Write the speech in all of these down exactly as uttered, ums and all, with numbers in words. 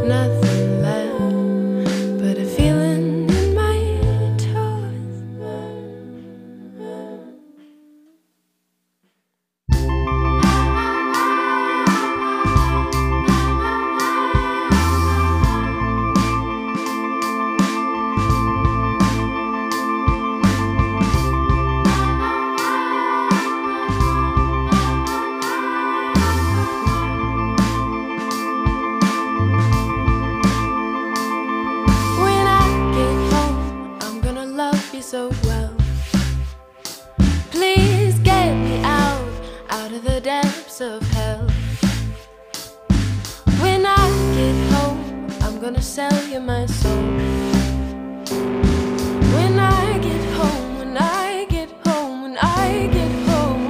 nothing left but a feeling in my toes. So well, please get me out, out of the depths of hell. When I get home, I'm gonna sell you my soul. When I get home, when I get home, when I get home.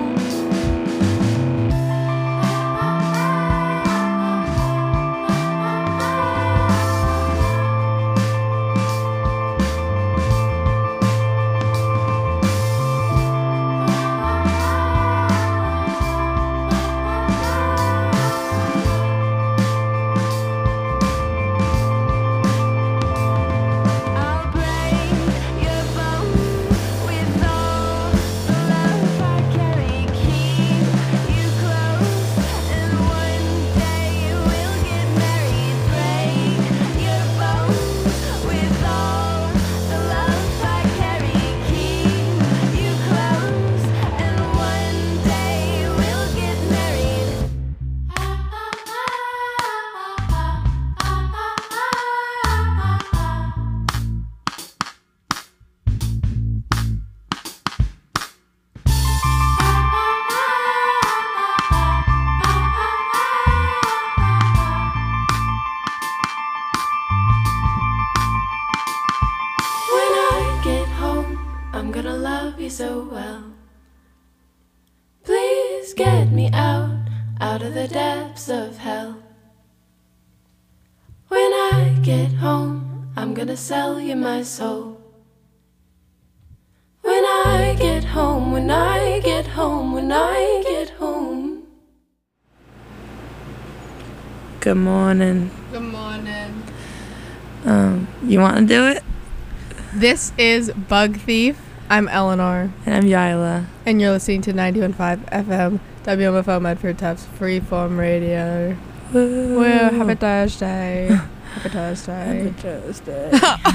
I'm gonna love you so well. Please get me out, out of the depths of hell. When I get home, I'm gonna sell you my soul. When I get home, when I get home, when I get home. Good morning. Good morning. Um, you want to do it? This is Bug Thief. I'm Eleanor. And I'm Yila. And you're listening to ninety-one point five F M, W M F O Medford Taps Freeform Radio. Woo. Woo, happy Thursday. Happy Thursday. Happy Thursday.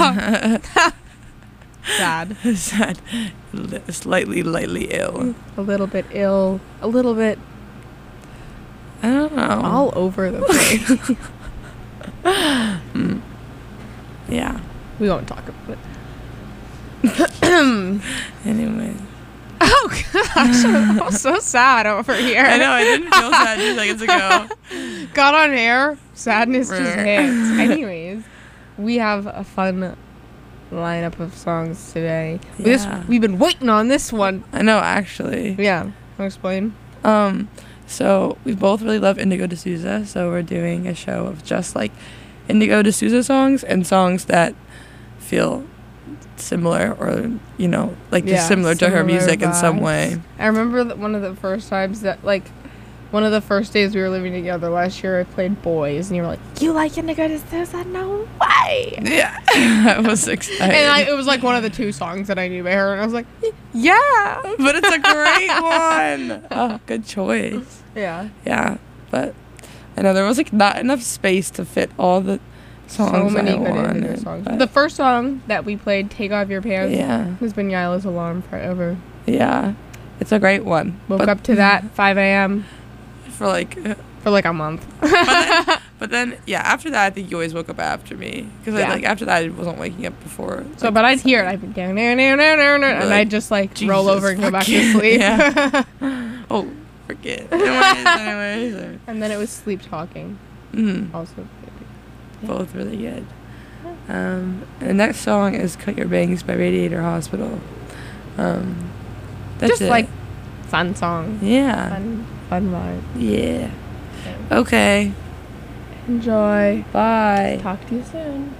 Sad. Sad. Li- Slightly, lightly ill. A little bit ill. A little bit I don't know. all over the place. mm. Yeah. We won't talk about it. Anyway. Oh gosh, I'm so sad over here. I know, I didn't feel sad two seconds ago. Got on air, sadness just hits. Anyways, we have a fun lineup of songs today. Yeah. This, we've been waiting on this one. I know, actually. Yeah, want to explain? Um, so we both really love Indigo D'Souza, so we're doing a show of just like Indigo D'Souza songs and songs that feel similar or, you know, like just Yeah, similar to her similar music in some vibes. way. I remember that one of the first times that, like, one of the first days we were living together last year, I played Boys, and you were like, you like Indigo D'Souza? No way! Yeah. I was excited. And I, it was like one of the two songs that I knew by her, and I was like, yeah! But it's a great one. Oh, good choice. Yeah. Yeah, but I know there was like not enough space to fit all the songs So many I good Indigo wanted, songs. but The first song that we played, Take Off Your Pants, yeah, has been Yila's alarm forever. yeah, it's a great one. Woke but up to that five a.m. for like, uh, for like a month. but, then, but then yeah, after that I think you always woke up after me because Yeah. I like after that I wasn't waking up before. So, like, but I'd hear it. I'd be down, down, down, down, down, and like, I'd just like roll Jesus over and go back to fucking- sleep. yeah. Oh, forget. Anyways, anyways. And then it was sleep talking. Mm, Also, both really good. Um, and the next song is "Cut Your Bangs" by Radiator Hospital. Um, that's just it. like fun song. yeah, Fun, fun vibe. yeah. Okay. Enjoy. Bye. Talk to you soon.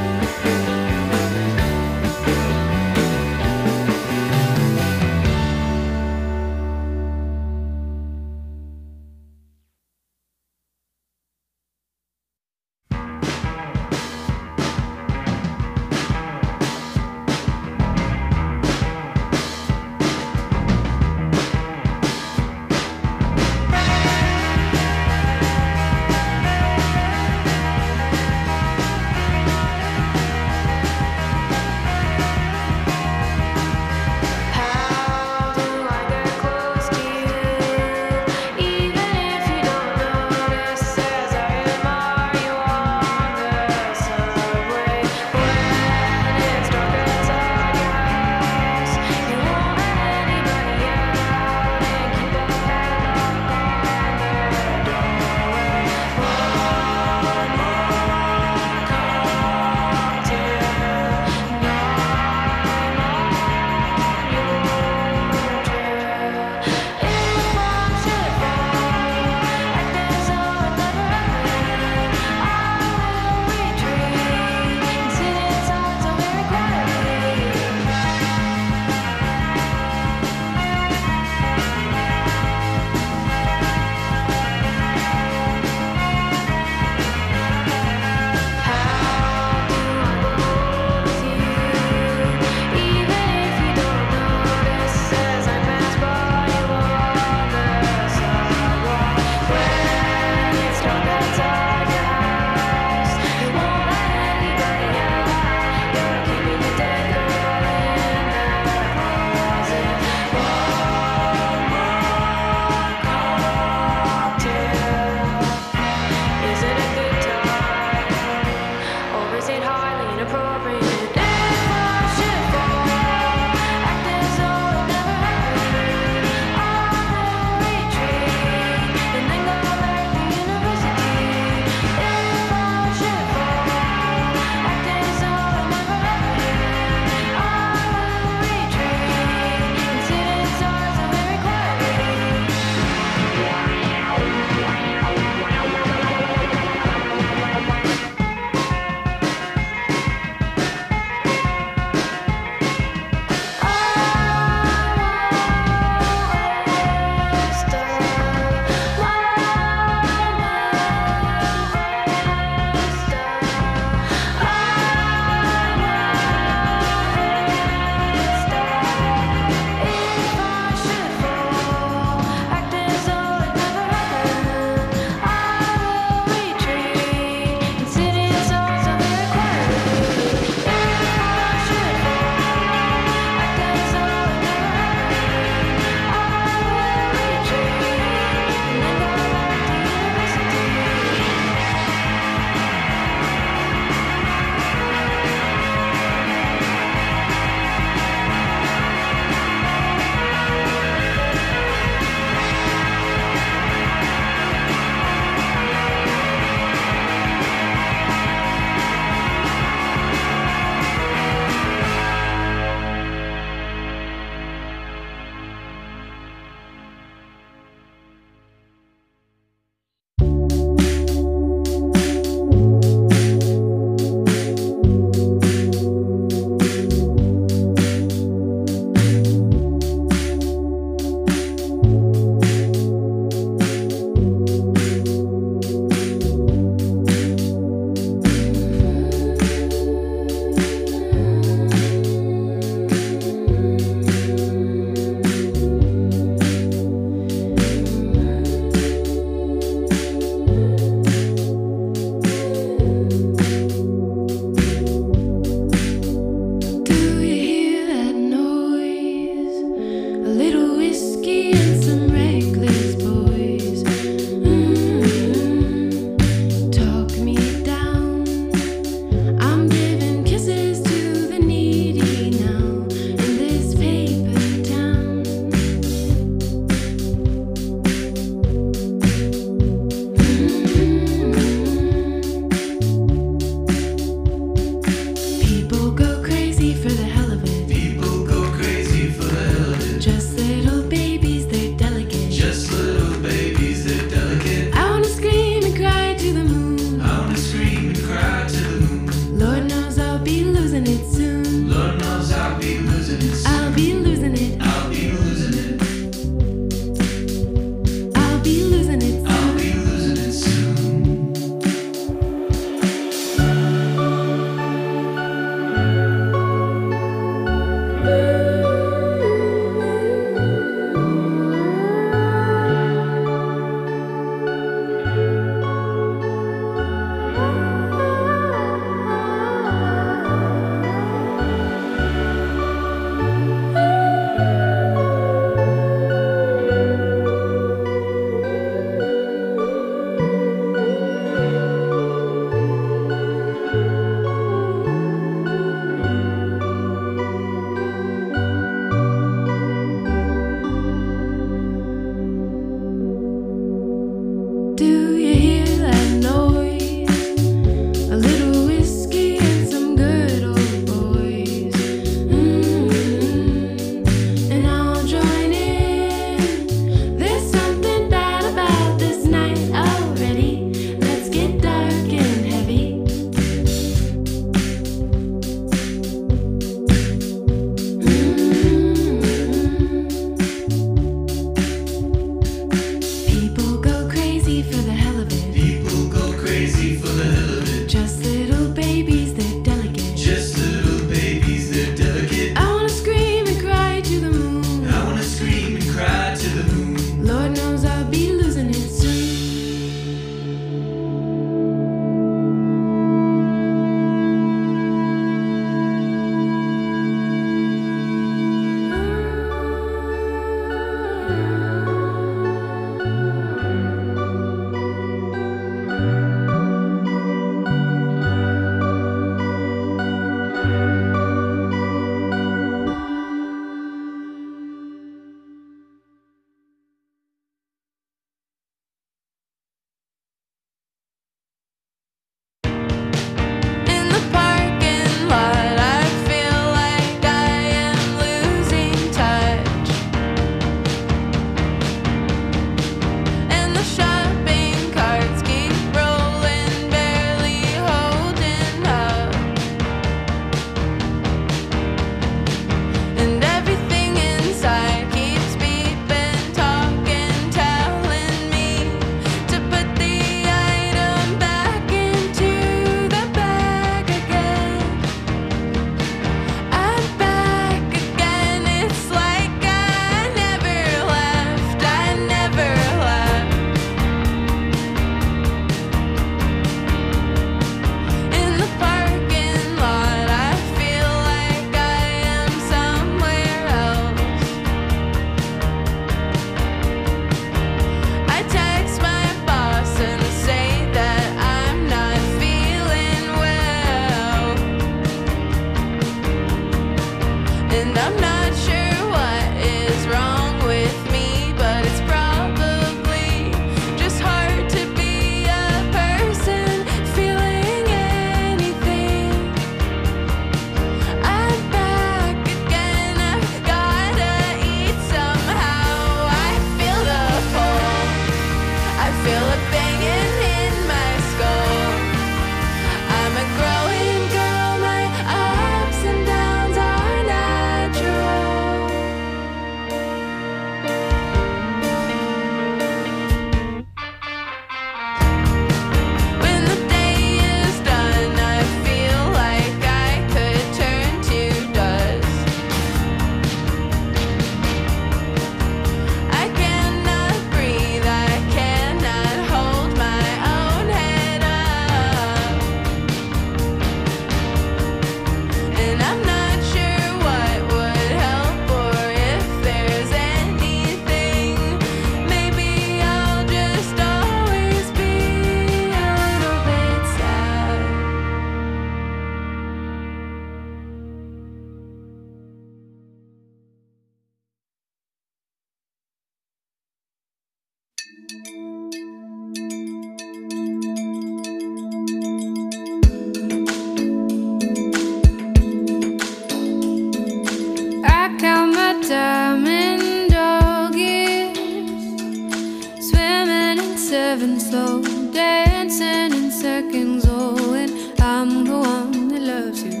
Seven slow dancing in seconds. Oh, and I'm the one that loves you.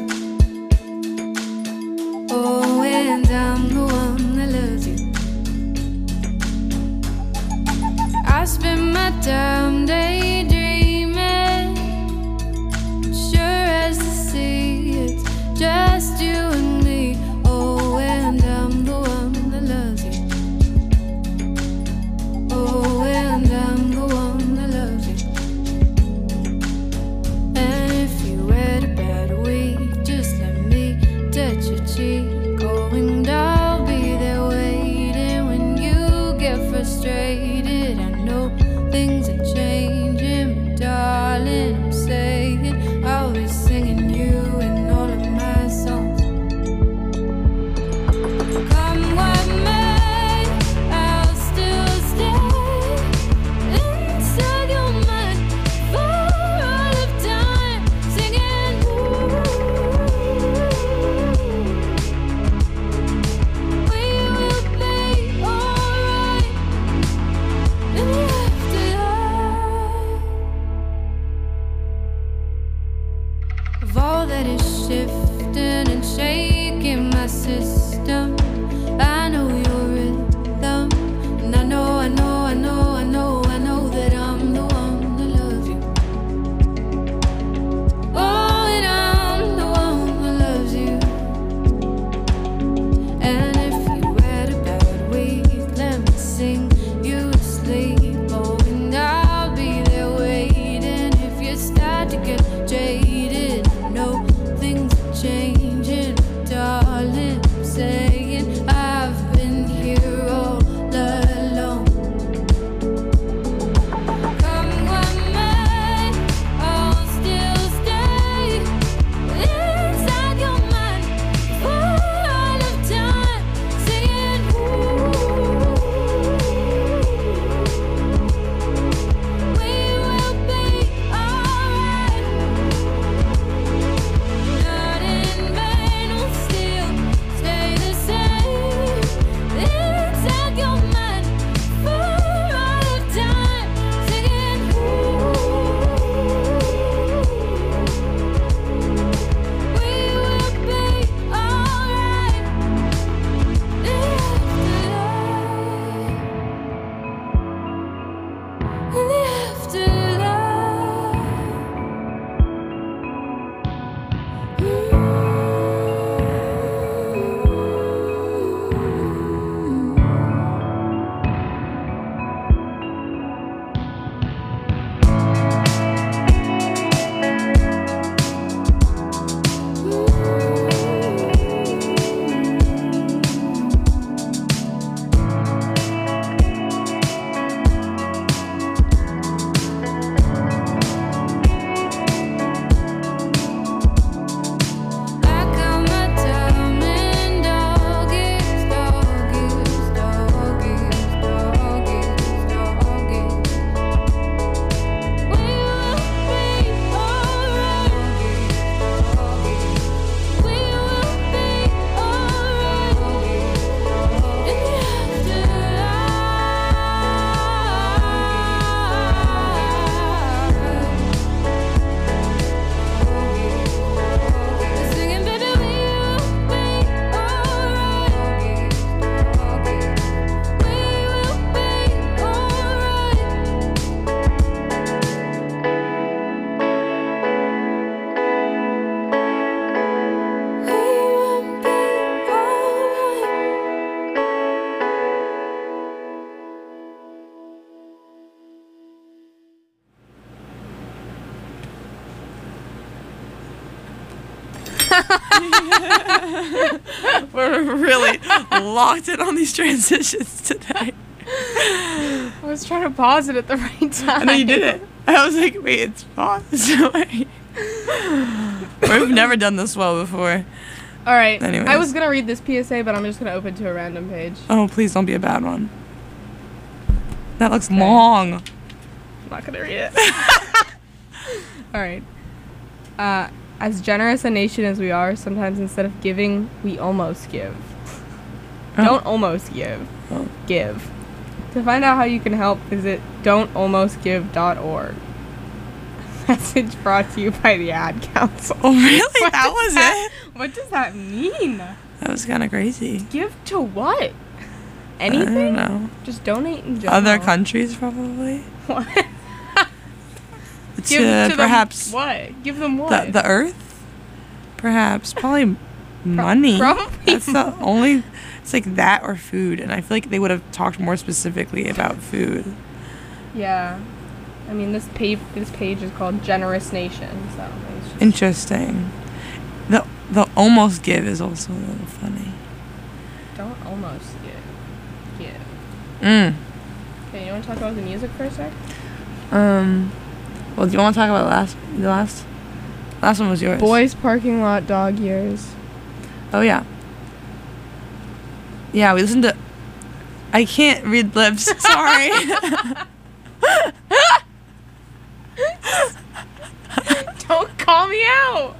Oh, and I'm the one that loves you. I spend my time daydreaming, sure as the sea, it's just you and me. Oh, and I'm the one that loves you. Oh, and I'm the one that loves you. We're really locked in on these transitions today. I was trying to pause it at the right time. I know you did it. I was like, wait, it's paused. We've never done this well before. All right. Anyways. I was going to read this P S A, but I'm just going to open to a random page. Oh, please don't be a bad one. That looks Okay. long. I'm not going to read it. All right. Uh, as generous a nation as we are, sometimes instead of giving, we almost give. Oh. Don't almost give. Oh. Give. To find out how you can help, visit don't almost give dot org. Message brought to you by the Ad Council. Oh, really? What That does was that- it? What does that mean? That was kind of crazy. Give to what? I Anything? don't know. Just donate in general. Other countries, probably. What? To, Give to perhaps them what? Give them the, what? the earth? Perhaps. Probably money. probably That's the only... It's like that or food. And I feel like they would have talked more specifically about food. Yeah. I mean, this page this page is called Generous Nation, so it's just Interesting. The the almost give is also a little funny. don't almost give. Give. Mm. Okay, you want to talk about the music for a sec? Um. Well, do you want to talk about the last the last last one was yours? Boys Parking Lot Dog Years. Oh yeah. Yeah, we listened to. I can't read lips. Sorry. Don't call me out.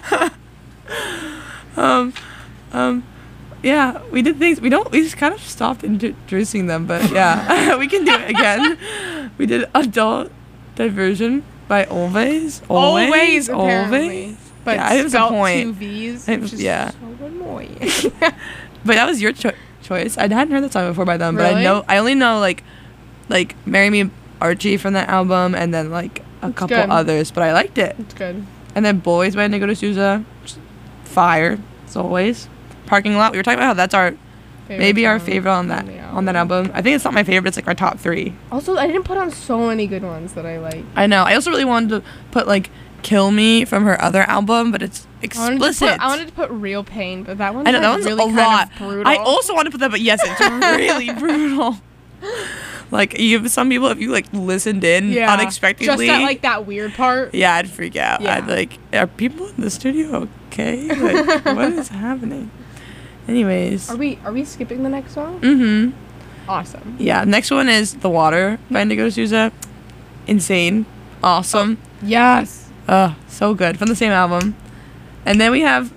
um, um, yeah, we did things. We don't. We just kind of stopped introducing them, but yeah, we can do it again. We did Adult Diversion by Always. Always, Always. apparently. Always. But Yeah, it was a spelt point. two V's. It Which was- is yeah. so annoying. But that was your cho- choice. I hadn't heard that song before by them, but I Really? know. I only know like, like "Marry Me, Archie" from that album, and then like a It's couple good. others. But I liked it. It's good. And then "Boys" by Indigo D'Souza, just fire as always. "Parking Lot." We were talking about how that's our Favorite maybe our song favorite on that the on that album. I think it's not my favorite. It's like our top three. Also, I didn't put on so many good ones that I like. I know. I also really wanted to put like "Kill Me" from her other album, but it's I wanted, to explicit. put, I wanted to put Real Pain, but that one's I know like that one's really a kind lot. of brutal. I also want to put that, but yes, it's really brutal. Like you have some people, if you like listened in yeah. unexpectedly, Just at like that weird part. yeah, I'd freak out. Yeah. I'd like, are people in the studio okay? Like, what is happening? Anyways, Are we are we skipping the next song? mm-hmm. Awesome. Yeah, next one is "The Water" by Indigo D'Souza. Insane, awesome. Yes. Oh, so good. From the same album. And then we have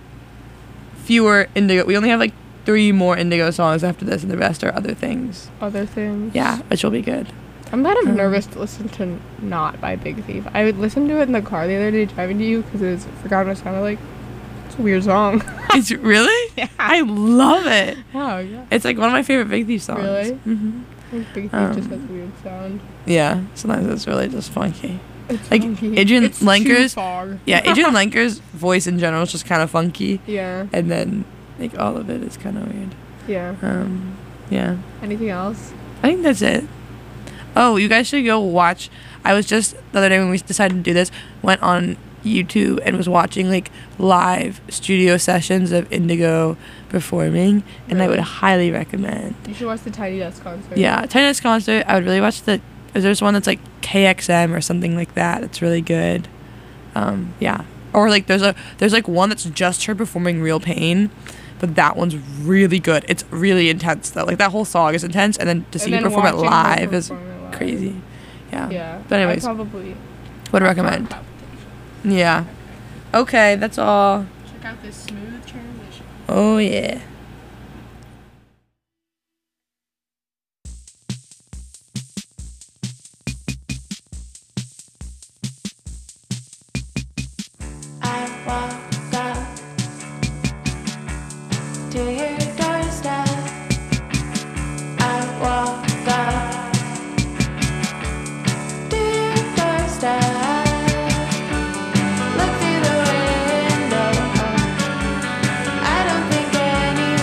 fewer Indigo. We only have like three more Indigo songs after this, and the rest are other things. Other things. Yeah, which will be good. I'm kind of Um, nervous to listen to "Not" by Big Thief. I would listen to it in the car the other day driving to you because it was forgot what it sounded like. It's a weird song. It's really? Yeah. I love it. Oh yeah. It's like one of my favorite Big Thief songs. Really? hmm I think Big Thief Um, just has a weird sound. Yeah, sometimes it's really just funky. It's like, funky. Adrian it's Lenker's- too far. Yeah, Adrian Lenker's voice in general is just kind of funky, Yeah. and then like all of it is kind of weird. Yeah. Um, yeah. Anything else? I think that's it. Oh, you guys should go watch. I was just the other day when we decided to do this, went on YouTube and was watching like live studio sessions of Indigo performing, and I would Really? highly recommend. You should watch the Tiny Desk concert. Yeah, Tiny Desk concert. I would really watch the. There's one that's like K X M or something like that. It's really good. Um, yeah, or like there's a there's like one that's just her performing Real Pain, but that one's really good. It's really intense though. Like that whole song is intense, and then to And see then her perform it watching her live is perform it live. crazy. Yeah. Yeah. But anyways, I probably would recommend. Yeah. Okay, that's all. check out this smooth transition. Oh yeah. I walk up to your doorstep. I walk up to your doorstep. Look through the window. I don't think anyone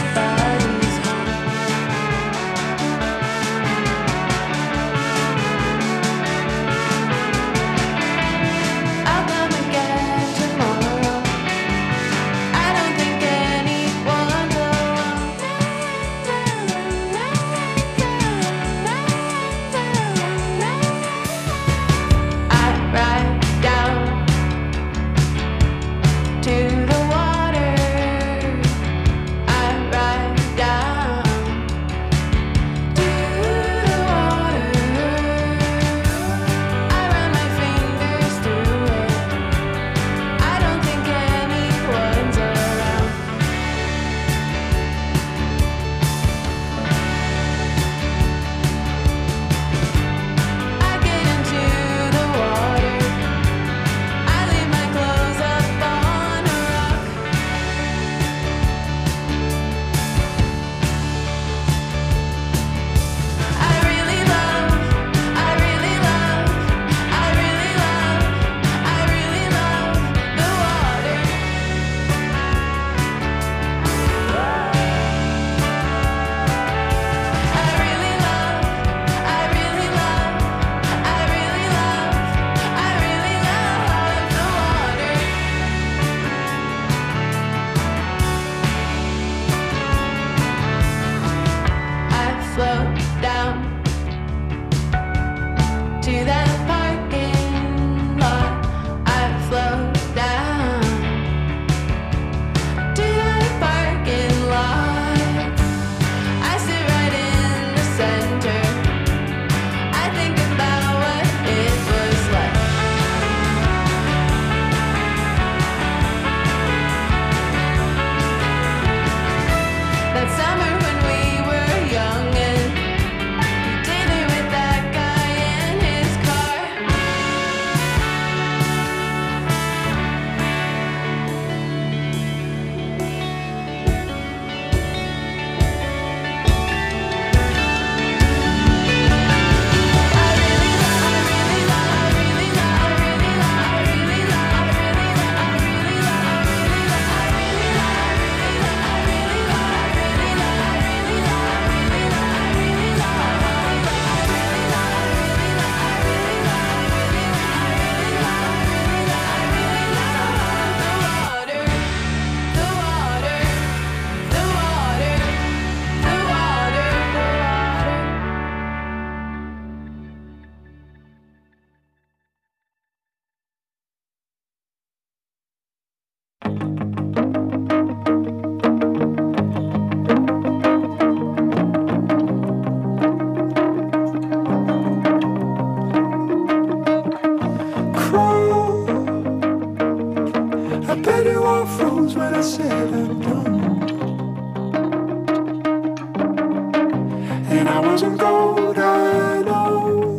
And I wasn't gold, I know.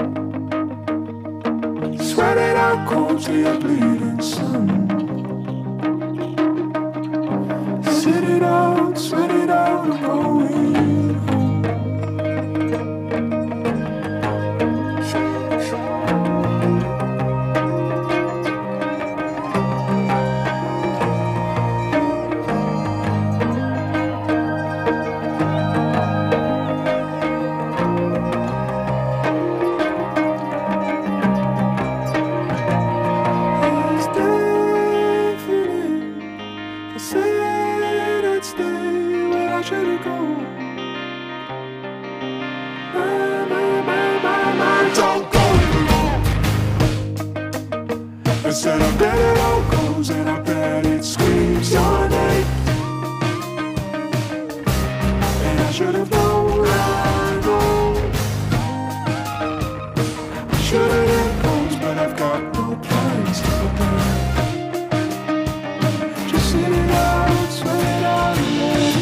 Sweat it out cold till you're bleeding, son. Sit it out, sweat it out, I'm going home. Said I bet it all goes and I bet it screams your name. And I should have known, I know. I should have imposed, but I've got no plans to prepare. Just sit it out, sweat it out, and let it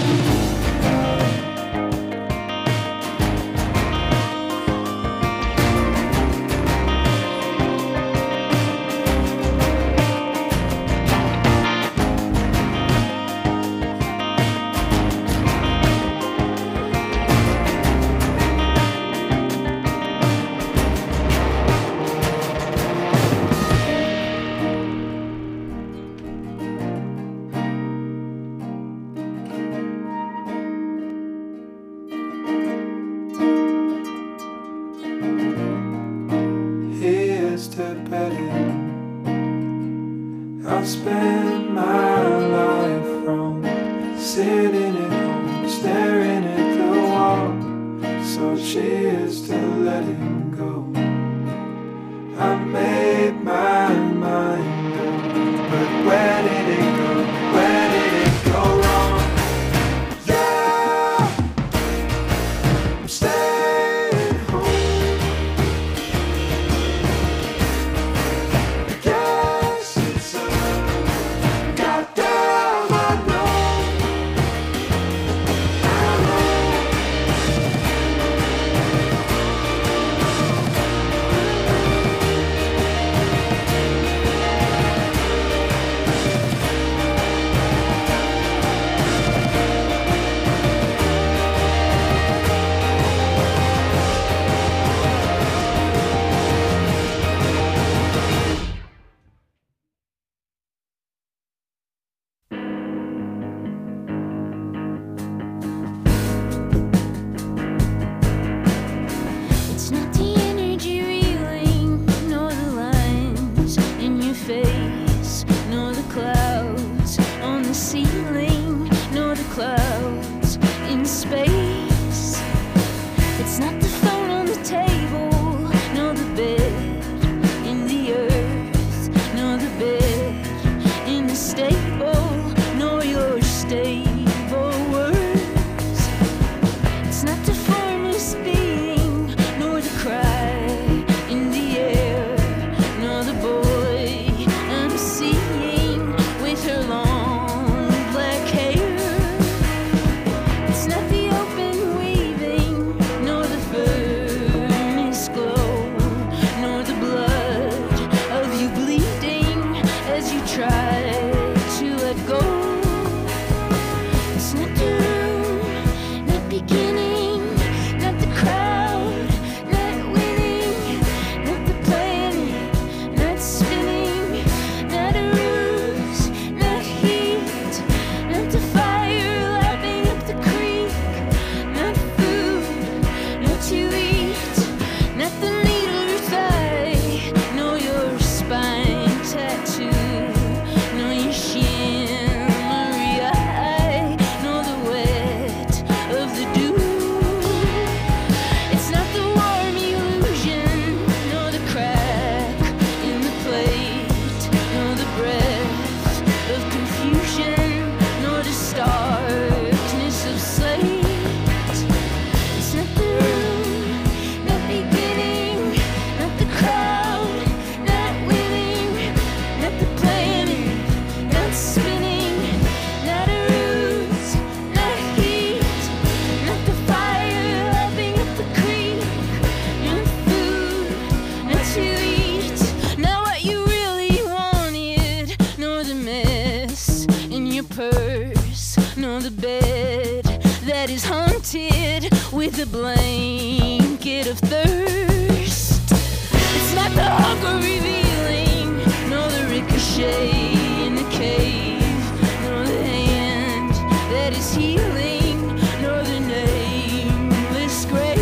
I've spent my life from sitting at home, staring at the wall. So cheers to letting go. I made my mind up, but where did it go? Where did it go wrong? Yeah, I'm staying home. It's not the open painted with a blanket of thirst. It's not the hunger revealing, nor the ricochet in the cave, nor the hand that is healing, nor the nameless grave.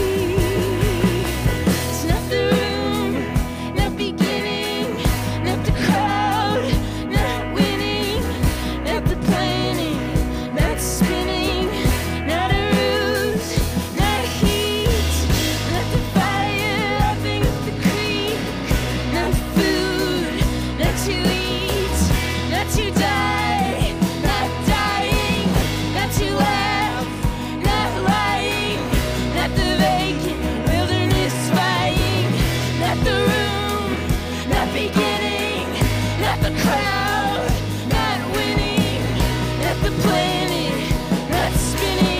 It's not the room, not beginning, not the crowd, not winning, not the planning, not spinning, not a ruse, not heat, not the fire lapping up the creek, not food, not to eat, not to die, not dying, not to laugh, not lying, not the vacant wilderness spying, not the room, not beginning, not the crowd, not winning, not the planet, not spinning.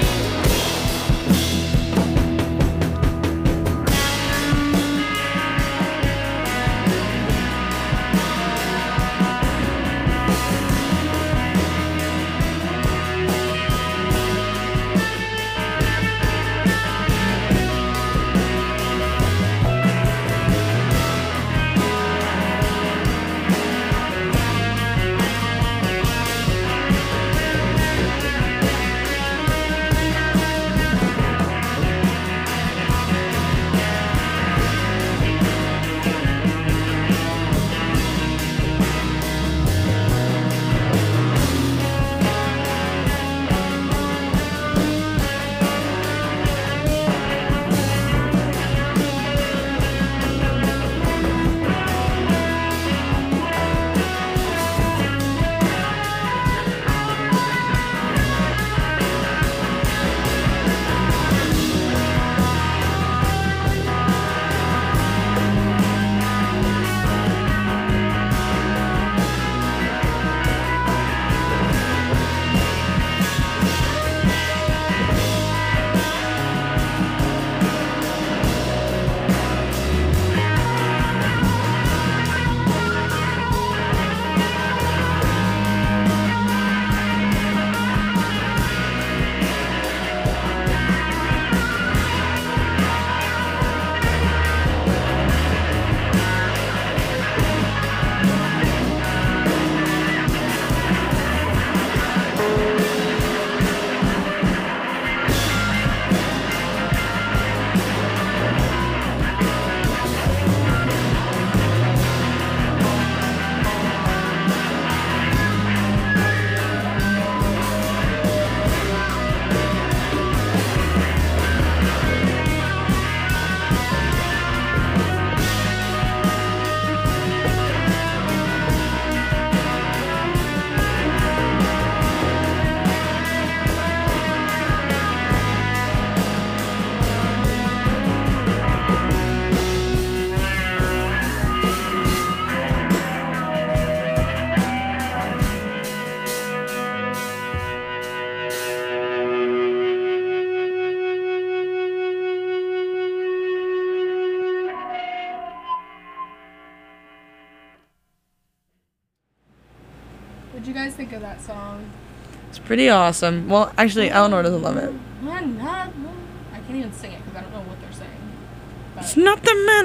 What'd you guys think of that song? It's pretty awesome. Well, actually, Eleanor doesn't love it. I'm not. I can't even sing it because I don't know what they're saying. But It's not the man.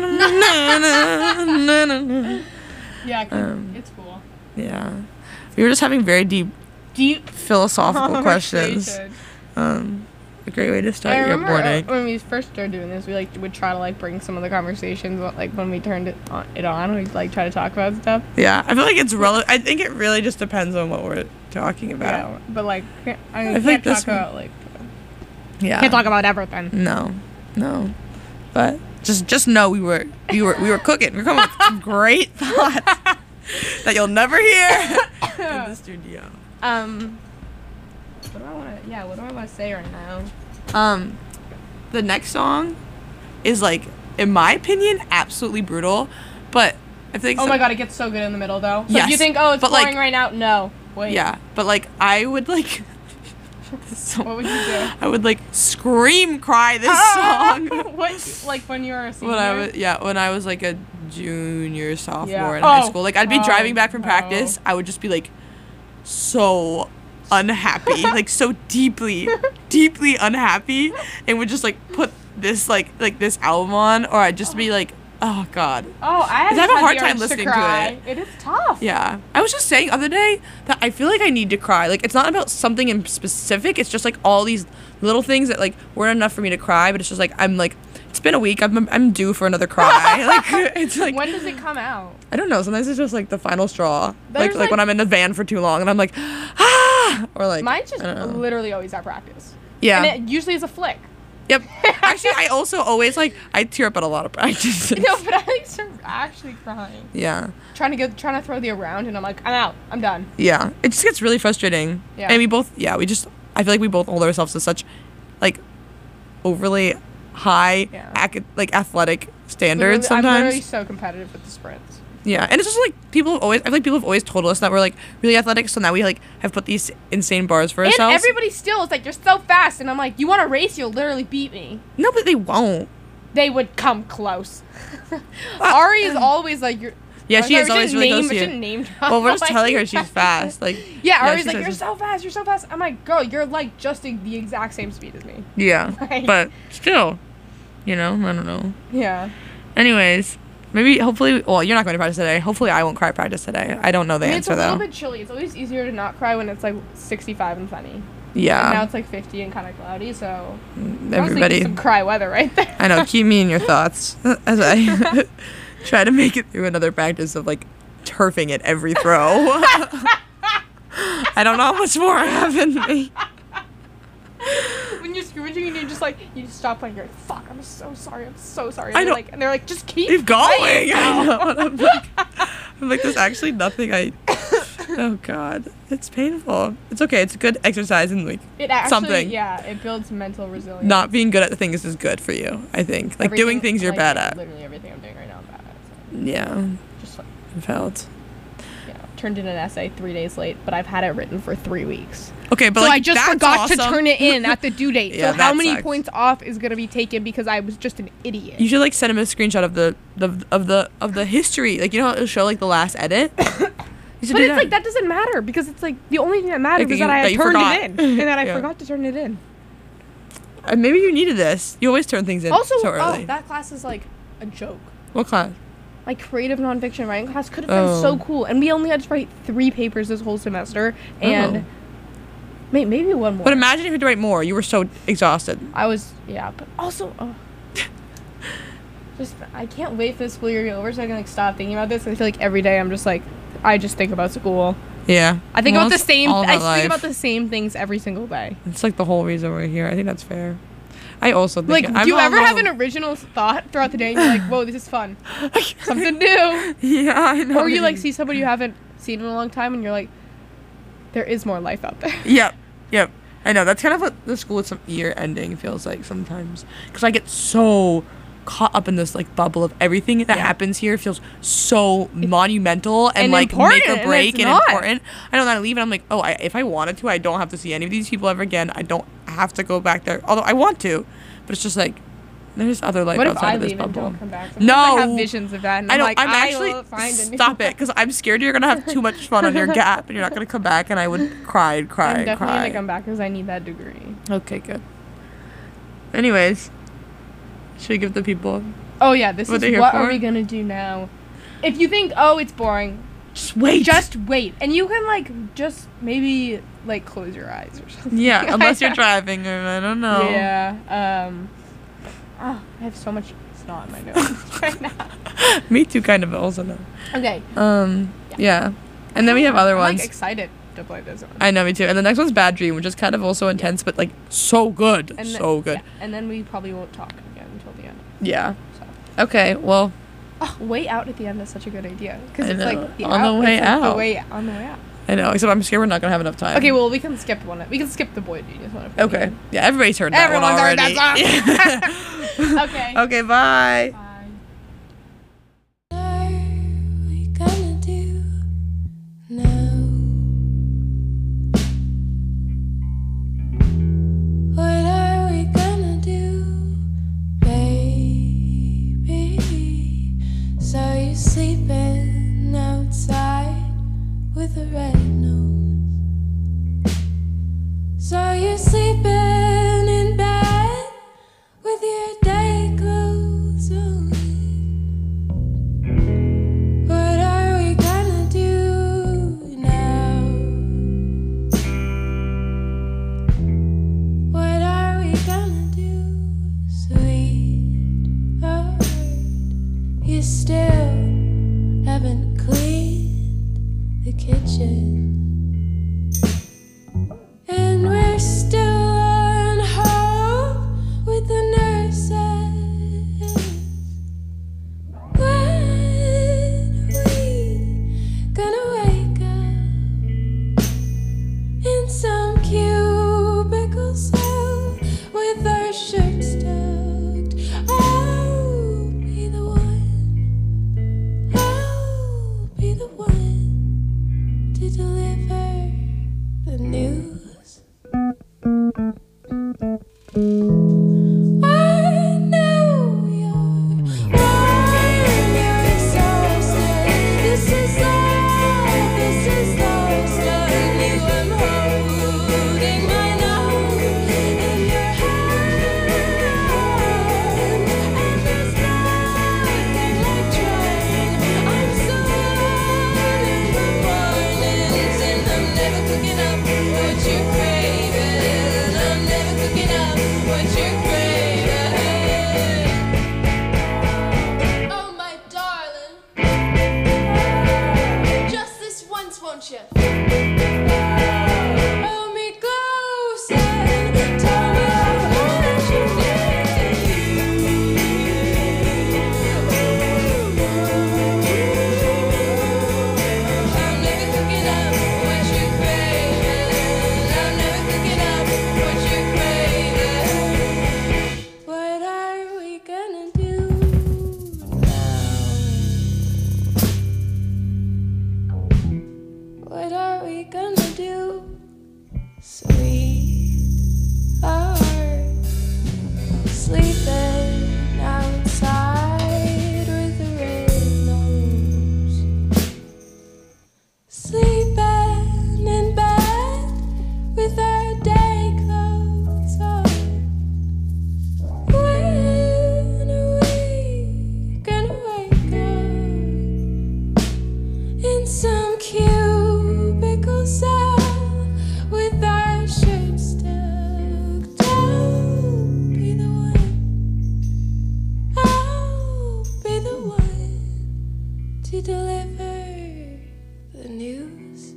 na, na, na, na. yeah, I can, Um, it's cool. Yeah. We were just having very deep Deep philosophical questions. conversation. Um, a great way to start I your remember uh, morning. when we first started doing this, we like would try to like bring some of the conversations like when we turned it on, it on we'd like try to talk about stuff. Yeah, I feel like it's relevant. I think it really just depends on what we're talking about. Yeah, but like can't- I mean, I we think can't talk this one- about like Yeah. can't talk about everything. No, no, but just just know we were we were we were cooking. We were coming with some great thoughts that you'll never hear in the studio. Um, what do I want to? Yeah, what do I want to say right now? Um, the next song is like, in my opinion, absolutely brutal, but I think. Oh some- my god, it gets so good in the middle though. So if Yes, you think, oh, it's but, boring like- right now, no. Wait. Yeah, but like I would like. so, What would you do? I would like scream cry this song. What? Like when you were a senior? When I was yeah, when I was like a junior, sophomore Yeah. in high Oh. school, like I'd be Oh, driving back from no. practice, I would just be like, so, unhappy, like so deeply, deeply unhappy, and would just like put this like like this album on, or I'd just be like, oh God. Oh, I, I have a had hard the time urge listening to, to cry. it. It is tough. Yeah. I was just saying the other day that I feel like I need to cry. Like, it's not about something in specific. It's just, like, all these little things that, like, weren't enough for me to cry. But it's just, like, I'm, like, it's been a week. I'm, I'm due for another cry. Like, it's, like... When does it come out? I don't know. Sometimes it's just, like, the final straw. There's, Like, like, like- when I'm in the van for too long and I'm, like, ah! Or, like... Mine's just I don't know. literally always at practice. Yeah. And it usually is a flick. Yep. Actually, I also always, like, I tear up at a lot of practices. No, but I like start actually crying. Yeah. Trying to get, trying to throw the around, and I'm like, I'm out. I'm done. Yeah. It just gets really frustrating. Yeah. And we both, yeah, we just, I feel like we both hold ourselves to such, like, overly high, Yeah. ac- like, athletic standards Literally- I'm sometimes. literally so competitive with the sprints. Yeah. And it's just like, people have always, I feel like people have always told us that we're, like, really athletic, so now we, like, have put these insane bars for And ourselves. everybody still is like, you're so fast, and I'm like, you want to race? You'll literally beat me. No, but they won't. They would come close. Ari is always like, you're. Yeah, I'm she sorry, is we always shouldn't really name, close to we you. shouldn't name drop, Well, we're just like- telling her she's fast. Like, Yeah, Ari's she like, says you're it's- so fast, you're so fast. I'm like, girl, you're like just the, the exact same speed as me. Yeah. Like- But still, you know, I don't know. Yeah. Anyways, maybe, hopefully, well, you're not going to practice today. Hopefully, I won't cry at practice today. I don't know the I mean, it's answer, a little though. bit chilly. It's always easier to not cry when it's like sixty-five and sunny. And now Yeah. it's like fifty and kind of cloudy, so honestly, Everybody. some cry weather right there. I know. Keep me in your thoughts as I try to make it through another practice of, like, turfing at every throw. I don't know how much more I have in me. When you're screaming and you're just like, you just stop playing. You're like, fuck, I'm so sorry. I'm so sorry. I And they're know. like, and they're like, just keep, Keep going. playing. I know. And I'm like, I'm like, there's actually nothing I. Oh God, it's painful. It's okay. It's good exercise and like It actually, something. yeah, it builds mental resilience. Not being good at the things is good for you. I think like doing Everything- things you're like, bad at. Literally everything I'm doing right now, I'm bad at. So Yeah, just like, I felt. you know, turned in an essay three days late, but I've had it written for three weeks. Okay, but so like, I just that's forgot to awesome. turn it in at the due date. Yeah, so how that many sucks. points off is gonna be taken because I was just an idiot? You should like send him a screenshot of the, the of the of the history. Like you know how it'll show like the last edit. You should But do it's like that doesn't matter because it's like the only thing that matters Like, is you- that I that had you turned forgot. it in and that I Yeah. forgot to turn it in. Uh, maybe you needed this. You always turn things in Also, so oh, early. that class is like a joke. What class? My creative nonfiction writing class could have been Oh. so cool, and we only had to write three papers this whole semester, and Oh. may- maybe one more. But imagine if you had to write more. You were so exhausted. I was, yeah, but also, oh. just I can't wait for the school year to be over so I can like stop thinking about this. I feel like every day I'm just like, I just think about school. Yeah. I think Well, about the it's same. all of I our think life. about the same things every single day. It's like the whole reason we're here. I think that's fair. I also think Like, it- I'm do you not ever have alone. an original thought throughout the day and you're like, whoa, this is fun, something new? Yeah, I know. Or you like see somebody you haven't seen in a long time and you're like, there is more life out there. Yep, yep. I know. That's kind of what the school some year ending feels like sometimes. Because I get so caught up in this like bubble of everything that Yeah. happens here feels so monumental and, and like important, make or and break it's and, not. important. I know that I leave and I'm like, oh, I, if I wanted to, I don't have to see any of these people ever again. I don't have to go back there. Although I want to, but it's just like there's other life What if outside I of this leave and bubble. don't come back? Sometimes No. I have visions of that, and I I'm know. like, I'm I actually will find a new stop it because I'm scared you're gonna have too much fun on your gap and you're not gonna come back and I would cry and cry I'm and definitely cry. gonna come back because I need that degree. Okay, good. Anyways, should we give the people Oh yeah, this What is they're here what for? are we gonna do now? If you think, oh, it's boring, just wait? just wait, and you can like just maybe like close your eyes or something. yeah, unless you're driving or I don't know. Yeah. Um. Oh, I have so much snot in my nose right now. Me too, kind of also no. Okay. Um, yeah. And then we have other I'm, ones. like excited to play this one. I know, me too. And the next one's Bad Dream, which is kind of also intense, but like so good, And then- so good. yeah, and then we probably won't talk again until the end. Yeah. So. Okay. Well, Oh, way out at the end is such a good idea because I it's know. like the On the out, way it's like out. The way on the way out. I know. Except I'm scared we're not gonna have enough time. Okay, well we can skip one. We can skip the Boy Genius one. if we Okay. need. Yeah. Everybody's heard that Everyone's one heard already. that song. Okay. Okay. Bye. Bye. What are we gonna do now? What are we gonna do, baby? Saw you sleeping outside with a red nose. sleeping outside with the red nose, sleeping in bed with our day clothes on. When are we gonna wake up in some cubicle cell with our shirts tucked? I'll be the one, I'll be the one to deliver the news.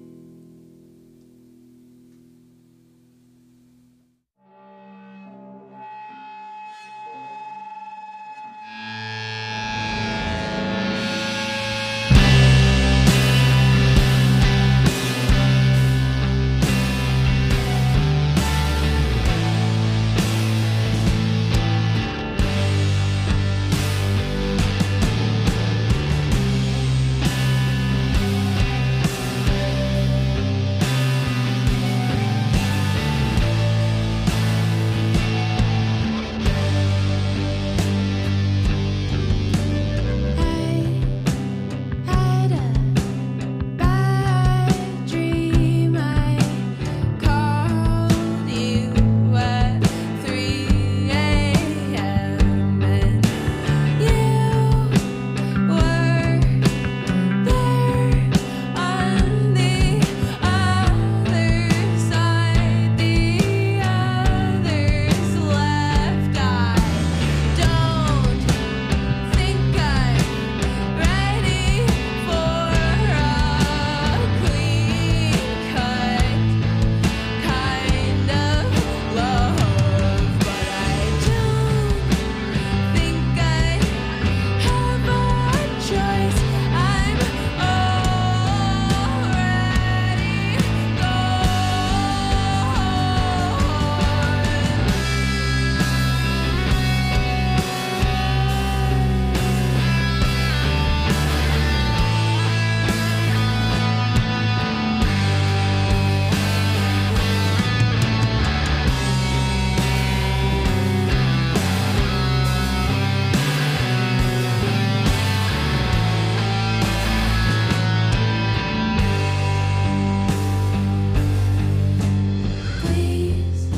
Please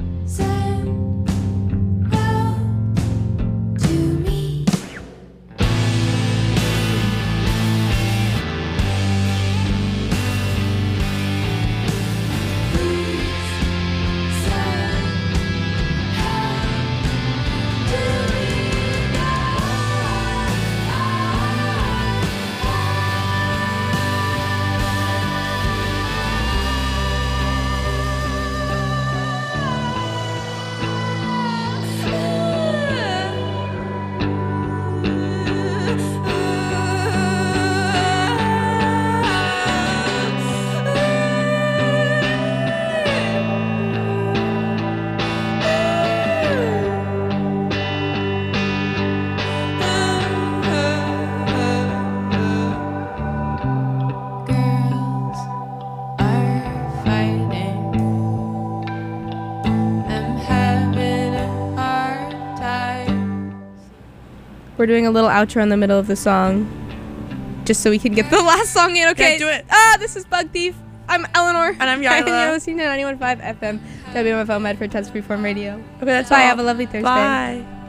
send help to me. Please send help to Girls are fighting. I'm having a hard time. We're doing a little outro in the middle of the song, just so we can get the last song in. Okay, Okay, do it. Ah, this is Bug Thief. I'm Eleanor. And I'm And Yarla. you're listening to ninety-one point five F M, W M F O Medford Touch Freeform Radio. Okay, that's Bye. all. Have a lovely Thursday. Bye.